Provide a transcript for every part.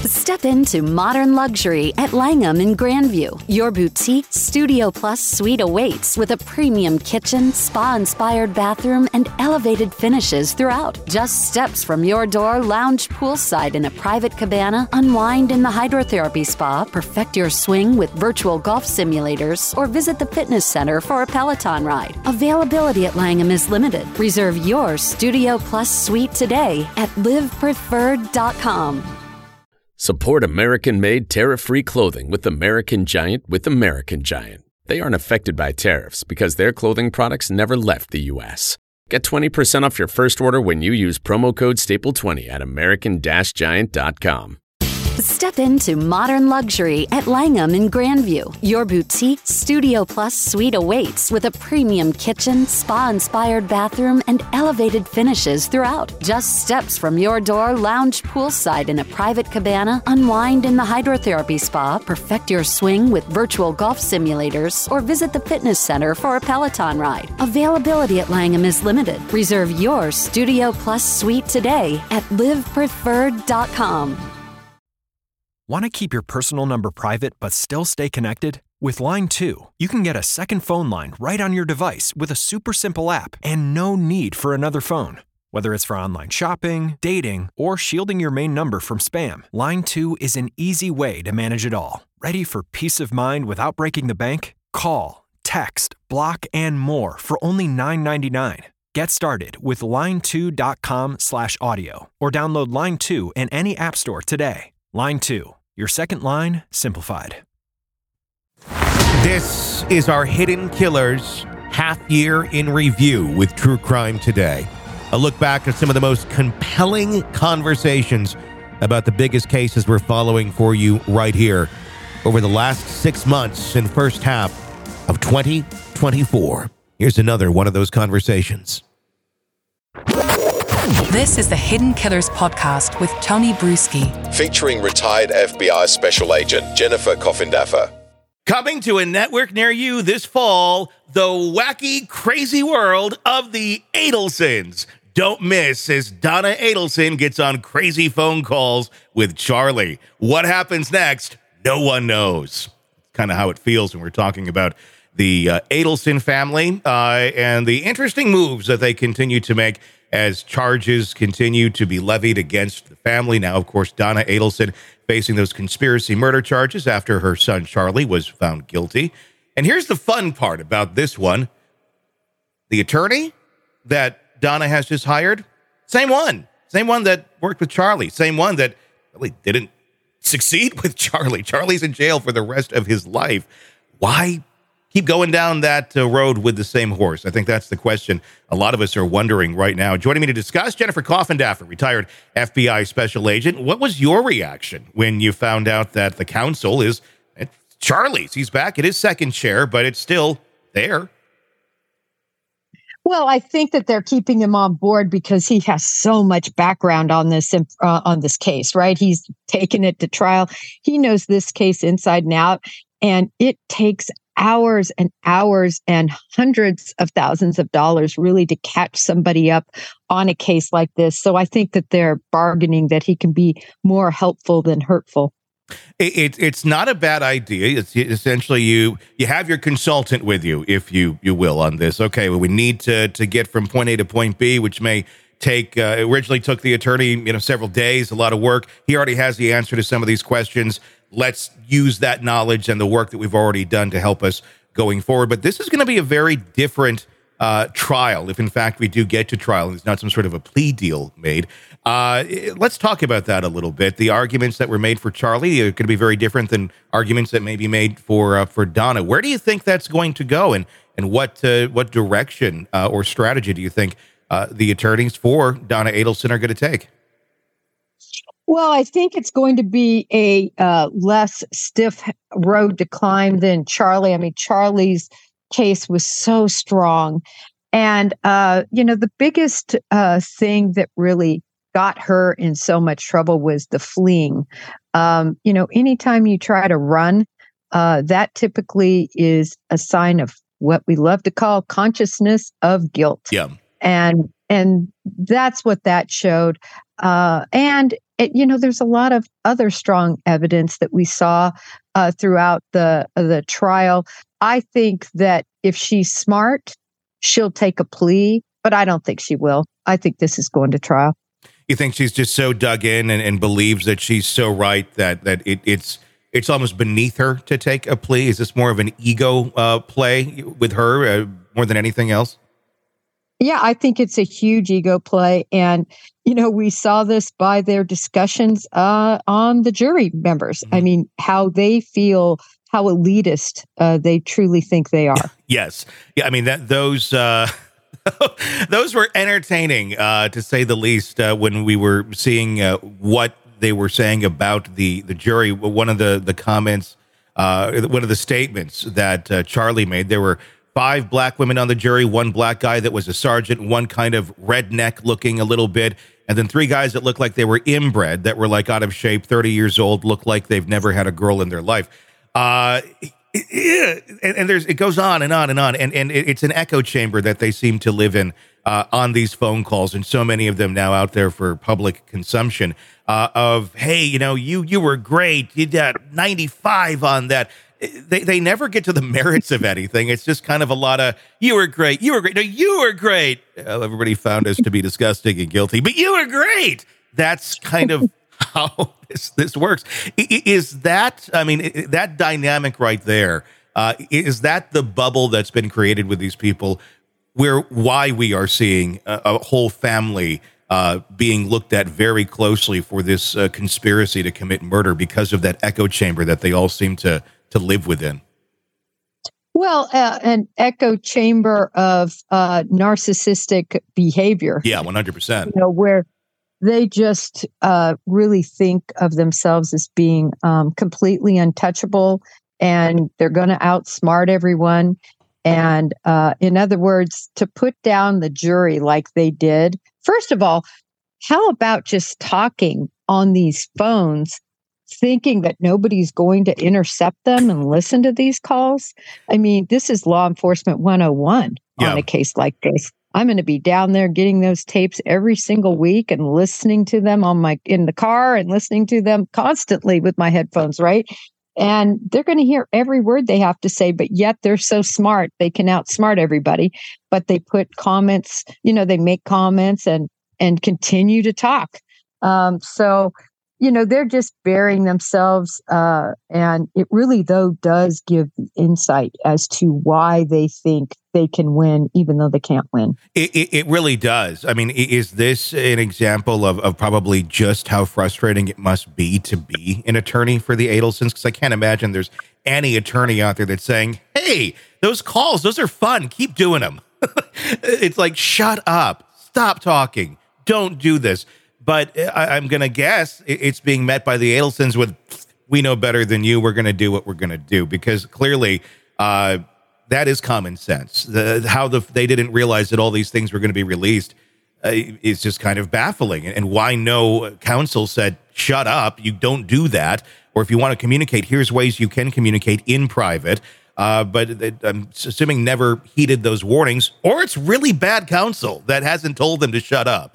Step into modern luxury at Langham in Grandview. Your boutique Studio Plus suite awaits with a premium kitchen, spa-inspired bathroom, and elevated finishes throughout. Just steps from your door, lounge poolside in a private cabana, unwind in the hydrotherapy spa, perfect your swing with virtual golf simulators, or visit the fitness center for a Peloton ride. Availability at Langham is limited. Reserve your Studio Plus suite today at livepreferred.com. Support American-made tariff-free clothing with American Giant with American Giant. They aren't affected by tariffs because their clothing products never left the U.S. Get 20% off your first order when you use promo code STAPLE20 at american-giant.com. Step into modern luxury at Langham in Grandview. Your boutique Studio Plus suite awaits with a premium kitchen, spa-inspired bathroom, and elevated finishes throughout. Just steps from your door, lounge poolside in a private cabana, unwind in the hydrotherapy spa, perfect your swing with virtual golf simulators, or visit the fitness center for a Peloton ride. Availability at Langham is limited. Reserve your Studio Plus suite today at livepreferred.com. Want to keep your personal number private but still stay connected? With Line 2, you can get a second phone line right on your device with a super simple app and no need for another phone. Whether it's for online shopping, dating, or shielding your main number from spam, Line 2 is an easy way to manage it all. Ready for peace of mind without breaking the bank? Call, text, block, and more for only $9.99. Get started with line2.com/audio or download Line 2 in any app store today. Line 2. Your second line simplified. This is our Hidden Killers half year in review with True Crime Today. A look back at some of the most compelling conversations about the biggest cases we're following for you right here over the last 6 months and first half of 2024. Here's another one of those conversations. This is the Hidden Killers podcast with Tony Bruschi. Featuring retired FBI Special Agent Jennifer Coffindaffer. Coming to a network near you this fall, the wacky, crazy world of the Adelsons. Don't miss as Donna Adelson gets on crazy phone calls with Charlie. What happens next? No one knows. Kind of how it feels when we're talking about the Adelson family and the interesting moves that they continue to make as charges continue to be levied against the family. Now, of course, Donna Adelson facing those conspiracy murder charges after her son Charlie was found guilty. And here's the fun part about this one. The attorney that Donna has just hired, same one that worked with Charlie, same one that really didn't succeed with Charlie. Charlie's in jail for the rest of his life. Why keep going down that road with the same horse? I think that's the question a lot of us are wondering right now. Joining me to discuss, Jennifer Coffindaffer, retired FBI Special Agent. What was your reaction when you found out that the counsel is Charlie's? He's back at his second chair, but it's still there. Well, I think that they're keeping him on board because he has so much background on this case, right? He's taken it to trial. He knows this case inside and out, and it takes hours and hours and hundreds of thousands of dollars really to catch somebody up on a case like this. So I think that they're bargaining that he can be more helpful than hurtful. It's not a bad idea. It's essentially you have your consultant with you, if you will, on this. Okay, well, we need to get from point A to point B, which may take originally took the attorney several days, a lot of work. He already has the answer to some of these questions. Let's use that knowledge and the work that we've already done to help us going forward. But this is going to be a very different trial, if in fact we do get to trial and it's not some sort of a plea deal made. Let's talk about that a little bit. The arguments that were made for Charlie are going to be very different than arguments that may be made for Donna. Where do you think that's going to go, and what direction or strategy do you think the attorneys for Donna Adelson are going to take? Well, I think it's going to be a less stiff road to climb than Charlie. I mean, Charlie's case was so strong. And, the biggest thing that really got her in so much trouble was the fleeing. Anytime you try to run, that typically is a sign of what we love to call consciousness of guilt. Yeah. And that's what that showed. And there's a lot of other strong evidence that we saw throughout the trial. I think that if she's smart, she'll take a plea, but I don't think she will. I think this is going to trial. You think she's just so dug in and believes that she's so right that it's almost beneath her to take a plea? Is this more of an ego play with her more than anything else? Yeah, I think it's a huge ego play. And, we saw this by their discussions on the jury members. Mm-hmm. I mean, how they feel, how elitist they truly think they are. Yes. Yeah, I mean, those were entertaining, to say the least, when we were seeing what they were saying about the jury. One of the comments, one of the statements that Charlie made, there were 5 black women on the jury, 1 black guy that was a sergeant, 1 kind of redneck looking a little bit, and then 3 guys that looked like they were inbred, that were like out of shape, 30 years old, looked like they've never had a girl in their life. And it goes on and on and on, and it's an echo chamber that they seem to live in on these phone calls, and so many of them now out there for public consumption. Of, hey, you were great, you got 95 on that. They never get to the merits of anything. It's just kind of a lot of, you were great. No, you were great. Everybody found us to be disgusting and guilty, but you were great. That's kind of how this works. Is that, that dynamic right there, is that the bubble that's been created with these people, why we are seeing a whole family being looked at very closely for this conspiracy to commit murder, because of that echo chamber that they all seem to live within? Well, an echo chamber of narcissistic behavior. Yeah, 100%. Where they just really think of themselves as being completely untouchable, and they're going to outsmart everyone. And in other words, to put down the jury like they did. First of all, how about just talking on these phones, thinking that nobody's going to intercept them and listen to these calls? I mean, this is law enforcement 101 on a case like this. I'm going to be down there getting those tapes every single week and listening to them in the car, and listening to them constantly with my headphones, right? And they're going to hear every word they have to say, but yet they're so smart, they can outsmart everybody. But they put comments, they make comments and continue to talk. So they're just burying themselves. And it really, though, does give insight as to why they think they can win, even though they can't win. It really does. I mean, is this an example of probably just how frustrating it must be to be an attorney for the Adelsons? Because I can't imagine there's any attorney out there that's saying, hey, those calls, those are fun. Keep doing them. It's like, shut up. Stop talking. Don't do this. But I'm going to guess it's being met by the Adelsons with, we know better than you. We're going to do what we're going to do. Because clearly that is common sense. They didn't realize that all these things were going to be released is just kind of baffling. And why no counsel said, shut up, you don't do that. Or if you want to communicate, here's ways you can communicate in private. But I'm assuming never heeded those warnings. Or it's really bad counsel that hasn't told them to shut up.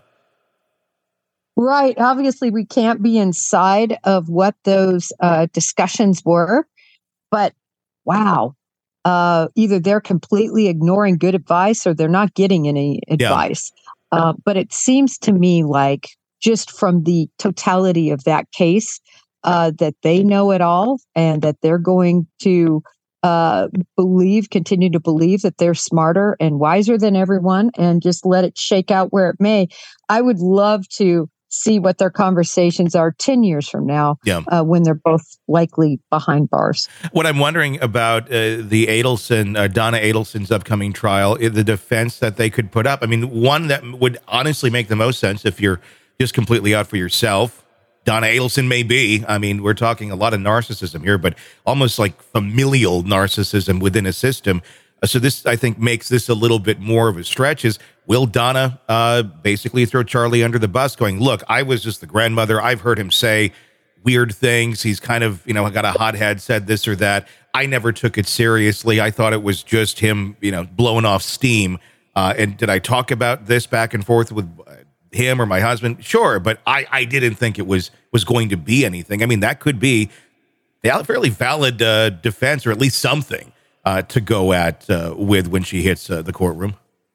Right. Obviously, we can't be inside of what those discussions were. But wow, either they're completely ignoring good advice or they're not getting any advice. Yeah. But it seems to me like, just from the totality of that case, that they know it all, and that they're going to continue to believe that they're smarter and wiser than everyone, and just let it shake out where it may. I would love to see what their conversations are 10 years from now, when they're both likely behind bars. What I'm wondering about the Donna Adelson's upcoming trial, the defense that they could put up. I mean, one that would honestly make the most sense if you're just completely out for yourself. Donna Adelson may be. I mean, we're talking a lot of narcissism here, but almost like familial narcissism within a system. So this, I think, makes this a little bit more of a stretch. Is, will Donna basically throw Charlie under the bus, going, look, I was just the grandmother. I've heard him say weird things. He's kind of, got a hot head, said this or that. I never took it seriously. I thought it was just him, blowing off steam. And did I talk about this back and forth with him or my husband, sure, but I didn't think it was going to be anything. I mean, that could be a fairly valid defense, or at least something to go at with when she hits the courtroom.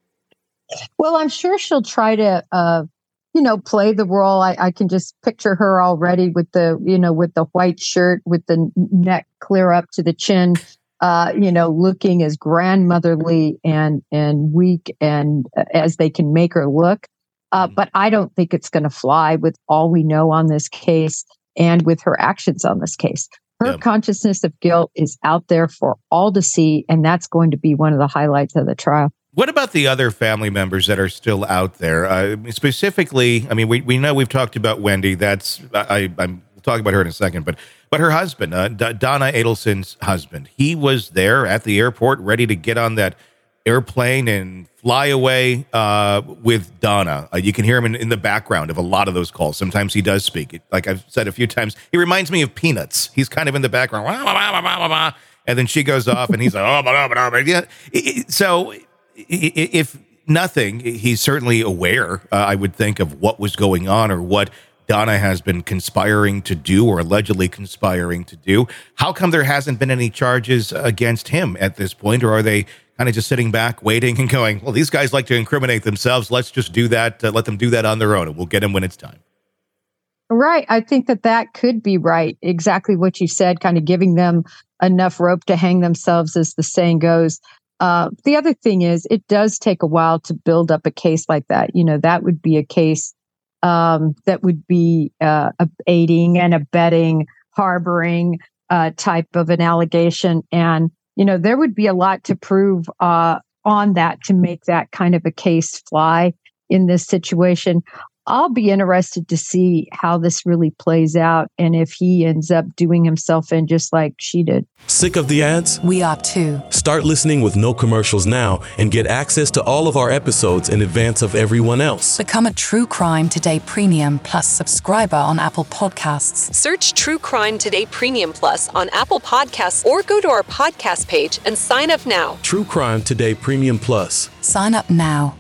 Well, I'm sure she'll try to, play the role. I can just picture her already with the white shirt, with the neck clear up to the chin, looking as grandmotherly and weak and as they can make her look. But I don't think it's going to fly with all we know on this case and with her actions on this case. Her consciousness of guilt is out there for all to see, and that's going to be one of the highlights of the trial. What about the other family members that are still out there? Specifically, I mean, we know we've talked about Wendy. I'm talking about her in a second, but her husband, Donna Adelson's husband, he was there at the airport ready to get on that airplane and fly away with Donna. You can hear him in the background of a lot of those calls. Sometimes he does speak. Like I've said a few times, he reminds me of Peanuts. He's kind of in the background. And then she goes off and he's like, So if nothing, he's certainly aware, I would think, of what was going on or what Donna has been conspiring to do or allegedly conspiring to do. How come there hasn't been any charges against him at this point? Or are they kind of just sitting back, waiting and going, well, these guys like to incriminate themselves. Let's just do that. Let them do that on their own, and we'll get them when it's time. Right. I think that could be right. Exactly what you said, kind of giving them enough rope to hang themselves, as the saying goes. The other thing is, it does take a while to build up a case like that. That would be a case that would be aiding and abetting, harboring type of an allegation. And, there would be a lot to prove on that to make that kind of a case fly in this situation. I'll be interested to see how this really plays out and if he ends up doing himself in just like she did. Sick of the ads? We are too. Start listening with no commercials now and get access to all of our episodes in advance of everyone else. Become a True Crime Today Premium Plus subscriber on Apple Podcasts. Search True Crime Today Premium Plus on Apple Podcasts or go to our podcast page and sign up now. True Crime Today Premium Plus. Sign up now.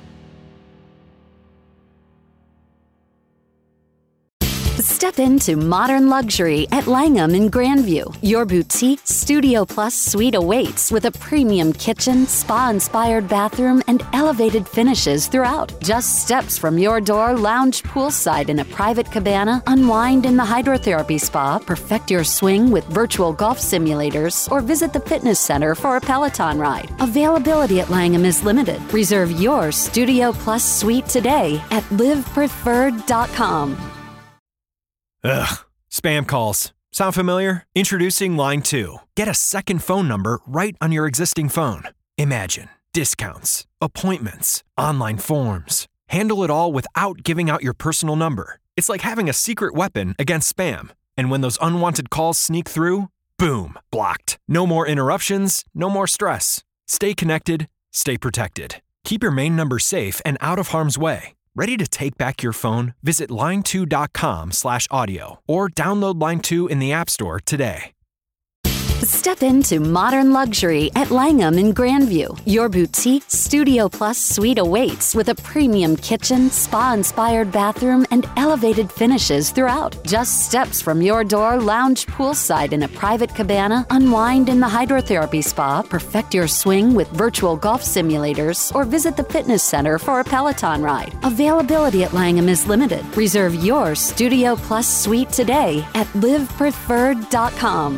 Step into modern luxury at Langham in Grandview. Your boutique Studio Plus suite awaits with a premium kitchen, spa-inspired bathroom, and elevated finishes throughout. Just steps from your door, lounge poolside in a private cabana, unwind in the hydrotherapy spa, perfect your swing with virtual golf simulators, or visit the fitness center for a Peloton ride. Availability at Langham is limited. Reserve your Studio Plus suite today at livepreferred.com. Ugh, spam calls. Sound familiar? Introducing Line 2. Get a second phone number right on your existing phone. Imagine discounts, appointments, online forms. Handle it all without giving out your personal number. It's like having a secret weapon against spam. And when those unwanted calls sneak through, boom, blocked. No more interruptions, no more stress. Stay connected, stay protected. Keep your main number safe and out of harm's way. Ready to take back your phone? Visit line2.com/audio or download Line 2 in the App Store today. Step into modern luxury at Langham in Grandview. Your boutique Studio Plus suite awaits with a premium kitchen, spa-inspired bathroom, and elevated finishes throughout. Just steps from your door, lounge poolside in a private cabana, unwind in the hydrotherapy spa, perfect your swing with virtual golf simulators, or visit the fitness center for a Peloton ride. Availability at Langham is limited. Reserve your Studio Plus suite today at livepreferred.com.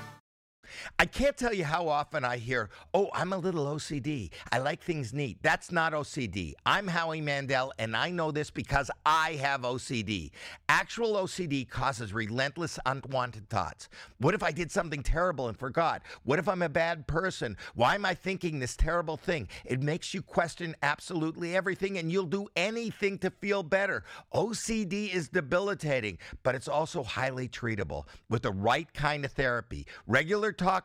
I can't tell you how often I hear, oh, I'm a little OCD. I like things neat. That's not OCD. I'm Howie Mandel, and I know this because I have OCD. Actual OCD causes relentless unwanted thoughts. What if I did something terrible and forgot? What if I'm a bad person? Why am I thinking this terrible thing? It makes you question absolutely everything, and you'll do anything to feel better. OCD is debilitating, but it's also highly treatable with the right kind of therapy. Regular talk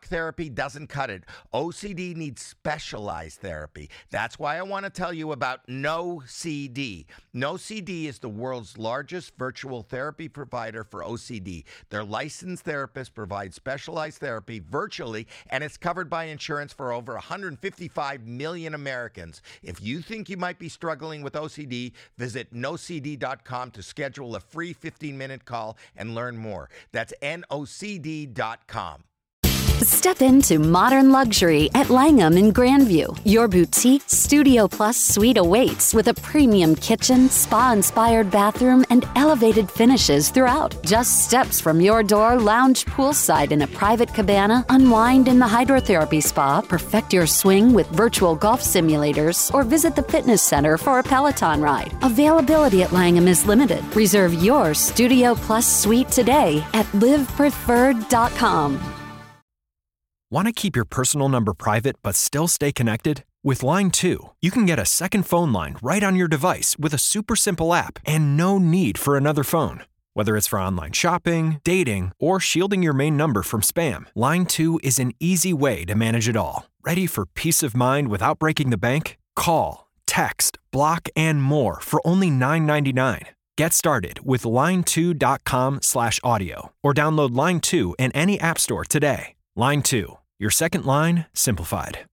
talk therapy doesn't cut it. OCD needs specialized therapy. That's why I want to tell you about NoCD. NoCD is the world's largest virtual therapy provider for OCD. Their licensed therapists provide specialized therapy virtually, and it's covered by insurance for over 155 million Americans. If you think you might be struggling with OCD, visit nocd.com to schedule a free 15-minute call and learn more. That's nocd.com. Step into modern luxury at Langham in Grandview. Your boutique Studio Plus suite awaits with a premium kitchen, spa-inspired bathroom, and elevated finishes throughout. Just steps from your door, lounge poolside in a private cabana, unwind in the hydrotherapy spa, perfect your swing with virtual golf simulators, or visit the fitness center for a Peloton ride. Availability at Langham is limited. Reserve your Studio Plus suite today at livepreferred.com. Want to keep your personal number private but still stay connected? With Line 2, you can get a second phone line right on your device with a super simple app and no need for another phone. Whether it's for online shopping, dating, or shielding your main number from spam, Line 2 is an easy way to manage it all. Ready for peace of mind without breaking the bank? Call, text, block, and more for only $9.99. Get started with line2.com/audio or download Line 2 in any app store today. Line 2. Your second line simplified.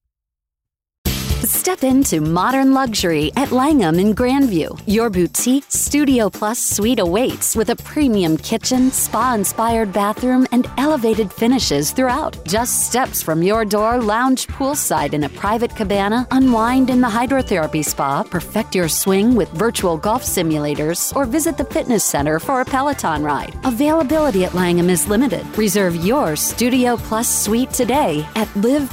Step into modern luxury at Langham in Grandview. Your boutique Studio Plus suite awaits with a premium kitchen, spa-inspired bathroom, and elevated finishes throughout. Just steps from your door, lounge poolside in a private cabana, unwind in the hydrotherapy spa, perfect your swing with virtual golf simulators, or visit the fitness center for a Peloton ride. Availability at Langham is limited. Reserve your Studio Plus suite today at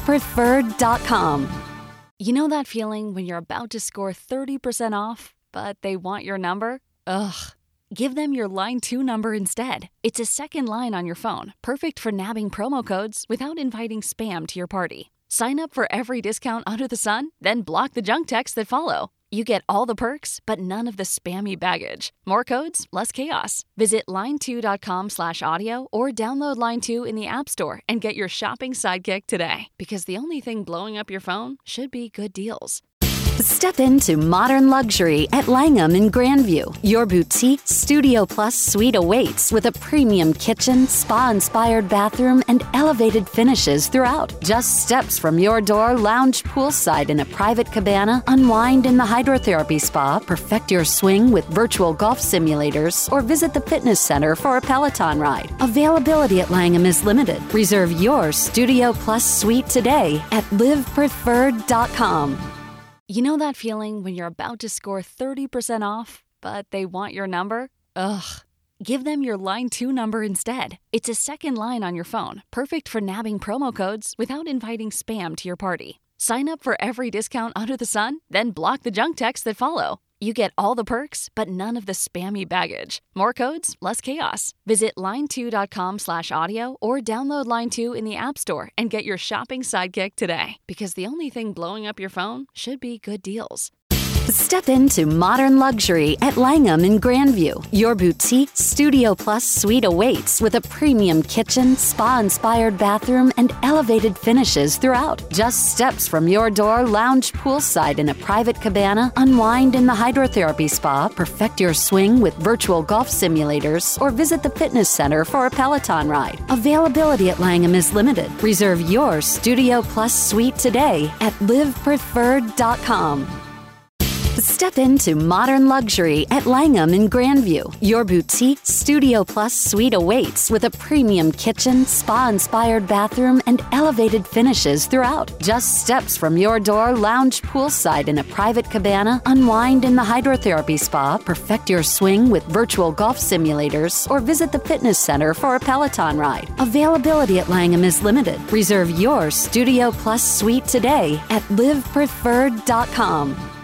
livepreferred.com. You know that feeling when you're about to score 30% off, but they want your number? Ugh. Give them your Line 2 number instead. It's a second line on your phone, perfect for nabbing promo codes without inviting spam to your party. Sign up for every discount under the sun, then block the junk texts that follow. You get all the perks, but none of the spammy baggage. More codes, less chaos. Visit line2.com/audio or download Line 2 in the App Store and get your shopping sidekick today. Because the only thing blowing up your phone should be good deals. Step into modern luxury at Langham in Grandview. Your boutique Studio Plus suite awaits with a premium kitchen, spa-inspired bathroom, and elevated finishes throughout. Just steps from your door, lounge poolside in a private cabana, unwind in the hydrotherapy spa, perfect your swing with virtual golf simulators, or visit the fitness center for a Peloton ride. Availability at Langham is limited. Reserve your Studio Plus suite today at livepreferred.com. You know that feeling when you're about to score 30% off, but they want your number? Ugh. Give them your Line 2 number instead. It's a second line on your phone, perfect for nabbing promo codes without inviting spam to your party. Sign up for every discount under the sun, then block the junk texts that follow. You get all the perks, but none of the spammy baggage. More codes, less chaos. Visit line2.com/audio or download Line 2 in the App Store and get your shopping sidekick today. Because the only thing blowing up your phone should be good deals. Step into modern luxury at Langham in Grandview. Your boutique Studio Plus suite awaits with a premium kitchen, spa-inspired bathroom, and elevated finishes throughout. Just steps from your door, lounge poolside in a private cabana, unwind in the hydrotherapy spa, perfect your swing with virtual golf simulators, or visit the fitness center for a Peloton ride. Availability at Langham is limited. Reserve your Studio Plus suite today at livepreferred.com. Step into modern luxury at Langham in Grandview. Your boutique Studio Plus suite awaits with a premium kitchen, spa-inspired bathroom, and elevated finishes throughout. Just steps from your door, lounge poolside in a private cabana, unwind in the hydrotherapy spa, perfect your swing with virtual golf simulators, or visit the fitness center for a Peloton ride. Availability at Langham is limited. Reserve your Studio Plus suite today at livepreferred.com.